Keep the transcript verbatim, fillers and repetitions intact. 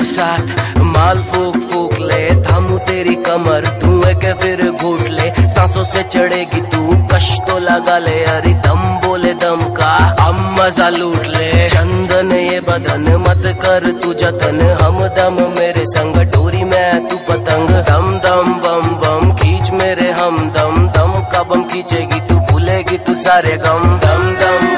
साथ माल फूक फूक ले, थामू तेरी कमर धुएं के फिर घूट ले, सांसों से चढ़ेगी तू कश तो लगा ले, अरे दम बोले दम का हम मजा लूट ले। चंदन ये बदन मत कर तू जतन, हम दम मेरे संग डोरी में तू पतंग, दम दम बम बम खींच मेरे हम दम, दम का बम खींचेगी तू भूलेगी तू सारे गम, दम दम